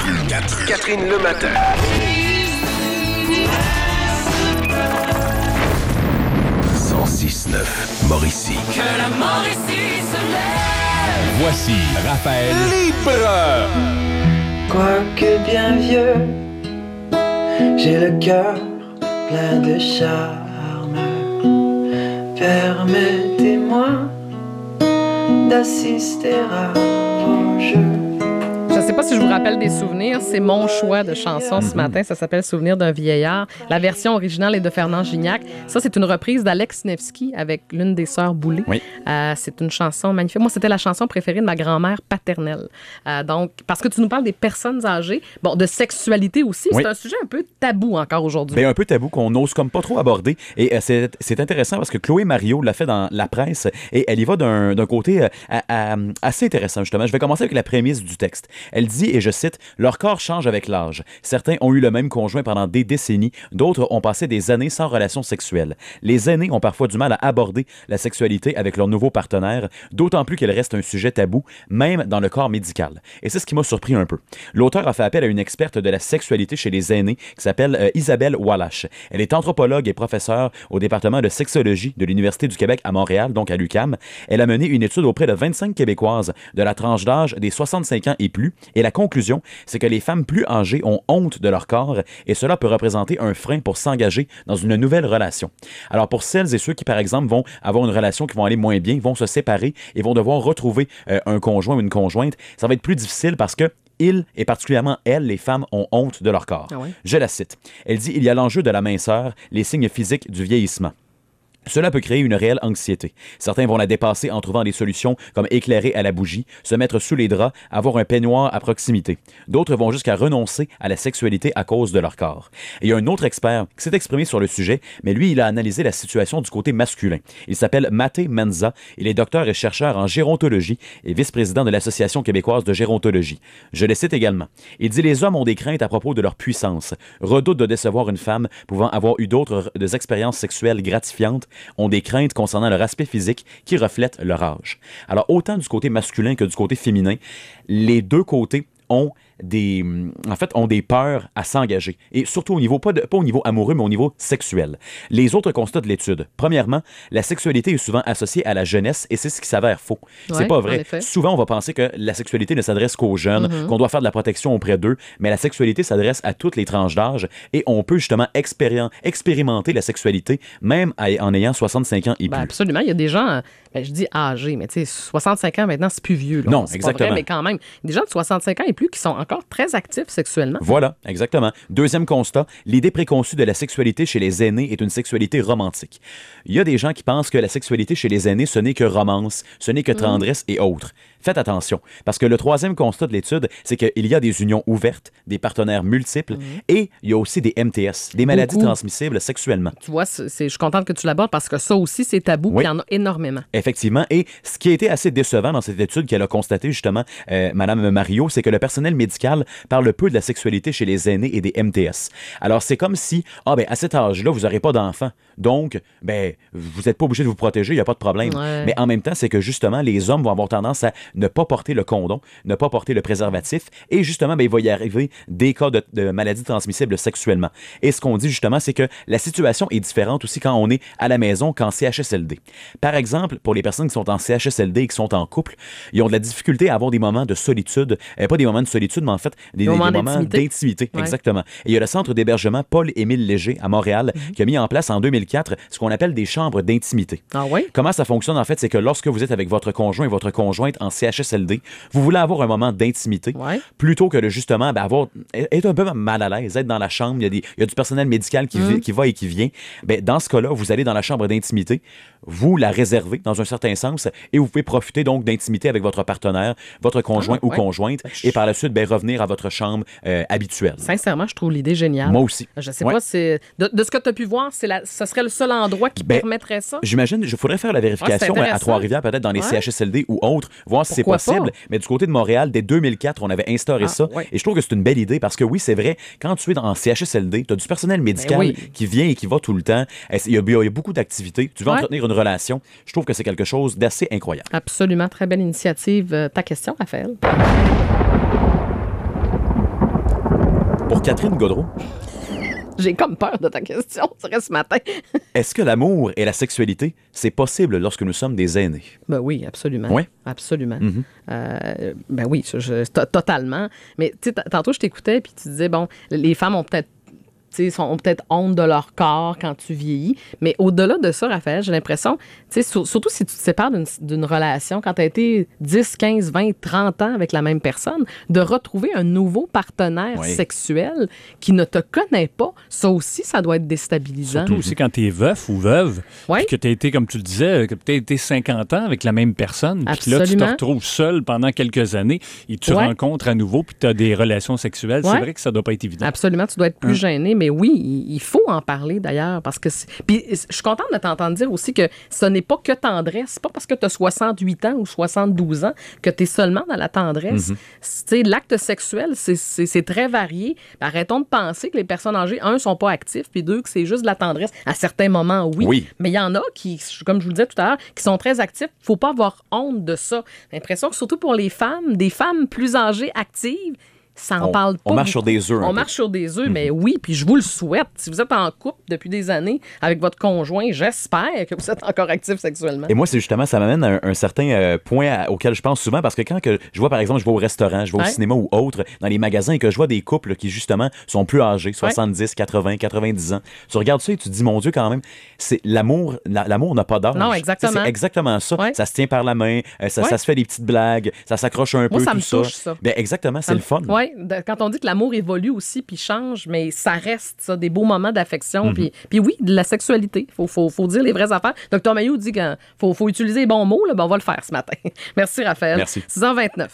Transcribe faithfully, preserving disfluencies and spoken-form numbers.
Catherine, Catherine le matin. cent six neuf Mauricie. Que la Mauricie se lève. Voici Raphaël Libre. Quoique bien vieux, j'ai le cœur plein de charme. Permettez-moi d'assister à vos jeux. Je ne sais pas si je vous rappelle des souvenirs. C'est mon choix de chanson ce matin. Ça s'appelle Souvenir d'un vieillard. La version originale est de Fernand Gignac. Ça, c'est une reprise d'Alex Nevsky avec l'une des sœurs Boulay. Oui. Euh, c'est une chanson magnifique. Moi, c'était la chanson préférée de ma grand-mère paternelle. Euh, donc, parce que tu nous parles des personnes âgées, bon, de sexualité aussi. Oui. C'est un sujet un peu tabou encore aujourd'hui. Bien, un peu tabou qu'on n'ose comme pas trop aborder. Et euh, c'est, c'est intéressant parce que Chloé Mario l'a fait dans la presse et elle y va d'un, d'un côté euh, à, à, assez intéressant, justement. Je vais commencer avec la prémisse du texte. Elle dit, et je cite, « Leur corps change avec l'âge. Certains ont eu le même conjoint pendant des décennies, d'autres ont passé des années sans relation sexuelle. Les aînés ont parfois du mal à aborder la sexualité avec leur nouveau partenaire, d'autant plus qu'elle reste un sujet tabou, même dans le corps médical. » Et c'est ce qui m'a surpris un peu. L'auteur a fait appel à une experte de la sexualité chez les aînés qui s'appelle euh, Isabelle Wallache. Elle est anthropologue et professeure au département de sexologie de l'Université du Québec à Montréal, donc à l'U Q A M. Elle a mené une étude auprès de vingt-cinq Québécoises de la tranche d'âge des soixante-cinq ans et plus. Et la conclusion, c'est que les femmes plus âgées ont honte de leur corps et cela peut représenter un frein pour s'engager dans une nouvelle relation. Alors pour celles et ceux qui, par exemple, vont avoir une relation qui vont aller moins bien, vont se séparer et vont devoir retrouver euh, un conjoint ou une conjointe, ça va être plus difficile parce que ils, et particulièrement elles, les femmes, ont honte de leur corps. Ah ouais? Je la cite. Elle dit « Il y a l'enjeu de la minceur, les signes physiques du vieillissement. » Cela peut créer une réelle anxiété. Certains vont la dépasser en trouvant des solutions comme éclairer à la bougie, se mettre sous les draps, avoir un peignoir à proximité. D'autres vont jusqu'à renoncer à la sexualité à cause de leur corps. Et il y a un autre expert qui s'est exprimé sur le sujet, mais lui, il a analysé la situation du côté masculin. Il s'appelle Maté Menza. Il est docteur et chercheur en gérontologie et vice-président de l'Association québécoise de gérontologie. Je le cite également. Il dit « Les hommes ont des craintes à propos de leur puissance, redoutent de décevoir une femme pouvant avoir eu d'autres des expériences sexuelles gratifiantes, ont des craintes concernant leur aspect physique qui reflètent leur âge. » Alors, autant du côté masculin que du côté féminin, les deux côtés ont des, en fait, ont des peurs à s'engager. Et surtout au niveau, pas, de, pas au niveau amoureux, mais au niveau sexuel. Les autres constats de l'étude. Premièrement, la sexualité est souvent associée à la jeunesse et c'est ce qui s'avère faux. Ouais, c'est pas vrai. Souvent, on va penser que la sexualité ne s'adresse qu'aux jeunes, mm-hmm. qu'on doit faire de la protection auprès d'eux, mais la sexualité s'adresse à toutes les tranches d'âge et on peut justement expéri- expérimenter la sexualité même à, en ayant soixante-cinq ans et ben plus. Absolument. Il y a des gens, ben, je dis âgés, mais tu sais, soixante-cinq ans maintenant, c'est plus vieux. Là. Non, c'est exactement. Pas vrai, mais quand même, des gens de soixante-cinq ans et plus qui sont encore très actifs sexuellement. Voilà, exactement. Deuxième constat, l'idée préconçue de la sexualité chez les aînés est une sexualité romantique. Il y a des gens qui pensent que la sexualité chez les aînés, ce n'est que romance, ce n'est que tendresse mmh. et autres. Faites attention, parce que le troisième constat de l'étude, c'est qu'il y a des unions ouvertes, des partenaires multiples, mmh. et il y a aussi des M T S, des maladies Beaucoup. transmissibles sexuellement. Tu vois, c'est, c'est, je suis contente que tu l'abordes parce que ça aussi, c'est tabou, oui. il y en a énormément. Effectivement, et ce qui a été assez décevant dans cette étude qu'elle a constaté justement, euh, Mme Mario, c'est que le personnel médical parle peu de la sexualité chez les aînés et des M T S. Alors, c'est comme si, ah ben à cet âge-là, vous n'aurez pas d'enfants, donc, ben, vous n'êtes pas obligé de vous protéger, il n'y a pas de problème. Ouais. Mais en même temps, c'est que justement, les hommes vont avoir tendance à ne pas porter le condom, ne pas porter le préservatif, et justement, ben, il va y arriver des cas de, de maladies transmissibles sexuellement. Et ce qu'on dit justement, c'est que la situation est différente aussi quand on est à la maison qu'en C H S L D. Par exemple, pour les personnes qui sont en C H S L D et qui sont en couple, ils ont de la difficulté à avoir des moments de solitude, euh, pas des moments de solitude, mais en fait, des, des, des moments d'intimité. d'intimité ouais. Exactement. Et il y a le centre d'hébergement Paul-Émile Léger à Montréal mm-hmm. qui a mis en place en deux mille quatre ce qu'on appelle des chambres d'intimité. Ah oui? Comment ça fonctionne en fait, c'est que lorsque vous êtes avec votre conjoint et votre conjointe en C H S L D, vous voulez avoir un moment d'intimité ouais. plutôt que de justement ben, avoir, être un peu mal à l'aise, être dans la chambre, il y a, des, il y a du personnel médical qui, mm. qui va et qui vient. Ben, dans ce cas-là, vous allez dans la chambre d'intimité, vous la réservez dans un certain sens et vous pouvez profiter donc d'intimité avec votre partenaire, votre conjoint ah, ou ouais. conjointe et par la suite ben, revenir à votre chambre euh, habituelle. Sincèrement, je trouve l'idée géniale. Moi aussi. Je sais ouais. pas, c'est de, de ce que tu as pu voir, c'est la, ce serait le seul endroit qui ben, permettrait ça? J'imagine, il faudrait faire la vérification ouais, à Trois-Rivières, peut-être dans les ouais. C H S L D ou autres, voir si Pourquoi c'est possible. Pas? Mais du côté de Montréal, dès deux mille quatre, on avait instauré ah, ça. Ouais. Et je trouve que c'est une belle idée parce que oui, c'est vrai, quand tu es dans C H S L D, tu as du personnel médical ben oui. qui vient et qui va tout le temps. Il y a, il y a beaucoup d'activités. Tu veux ouais. entretenir une relation. Je trouve que c'est quelque chose d'assez incroyable. Absolument. Très belle initiative. Ta question, Raphaël? Pour Catherine Gaudreau, J'ai comme peur de ta question, ça reste ce matin. est-ce que l'amour et la sexualité, c'est possible lorsque nous sommes des aînés? Ben oui, absolument. Ouais. Absolument. Mhm. Euh, ben oui, je- je- to- totalement. Mais tu sais, t- tantôt, je t'écoutais, puis tu disais, bon, les femmes ont peut-être tu sais, sont- ont peut-être honte de leur corps quand tu vieillis. Mais au-delà de ça, Raphaël, j'ai l'impression, tu sais, sur- surtout si tu te sépares d'une, d'une relation, quand tu as été dix, quinze, vingt, trente ans avec la même personne, de retrouver un nouveau partenaire Oui. sexuel qui ne te connaît pas, ça aussi, ça doit être déstabilisant. Surtout aussi quand tu es veuf ou veuve, Ouais. puis que tu as été, comme tu le disais, que tu as été cinquante ans avec la même personne, puis que là, tu te Absolument. retrouves seul pendant quelques années et tu Ouais. rencontres à nouveau, puis tu as des relations sexuelles. Ouais. C'est vrai que ça doit pas être évident. Absolument, tu dois être plus Hein? gêné, mais oui, il, il faut en parler d'ailleurs, parce que... c'est- Puis je suis contente de t'entendre dire aussi que ce n'est pas que tendresse, c'est pas parce que tu as soixante-huit ans ou soixante-douze ans que tu es seulement dans la tendresse. Mhm. Tu sais, l'acte sexuel, c'est- c'est c'est très varié. Arrêtons de penser que les personnes âgées, un, sont pas actifs, puis deux, que c'est juste de la tendresse. À certains moments, oui. Oui. Mais il y en a qui, comme je vous le disais tout à l'heure, qui sont très actifs. Faut pas avoir honte de ça. J'ai l'impression que surtout pour les femmes, des femmes plus âgées, actives, ça en On- parle pas on marche sur beaucoup. des œufs un On peu. marche sur des œufs, mais oui, puis je vous le souhaite. Si vous êtes en couple depuis des années avec votre conjoint, j'espère que vous êtes encore actif sexuellement. Et moi, c'est justement, ça m'amène à un, un certain euh, point à- auquel je pense souvent, parce que quand que je vois, par exemple, je vais au restaurant, je vais au Ouais. cinéma ou autre, dans les magasins, et que je vois des couples qui, justement, sont plus âgés, soixante-dix, quatre-vingts, quatre-vingt-dix ans, tu regardes ça et tu te dis, mon Dieu, quand même, c'est l'amour, la- l'amour n'a pas d'âge. Non, Tu sais, exactement. C'est exactement ça. Ouais. Ça se tient par la main, euh, ça, Ouais. ça se fait des petites blagues, ça s'accroche un Moi, peu, ça tout me ça. touche, ça. Ben, exactement, c'est le fun. Oui, quand on dit que l'amour évolue aussi puis change, mais ça reste ça, des beaux moments d'affection. Mhm. Puis, puis oui, de la sexualité. Il faut, faut, faut dire les vraies affaires. Docteur Mailloux dit qu'il faut, faut utiliser les bons mots. Là, ben on va le faire ce matin. Merci, Raphaël. Merci. six heures vingt-neuf.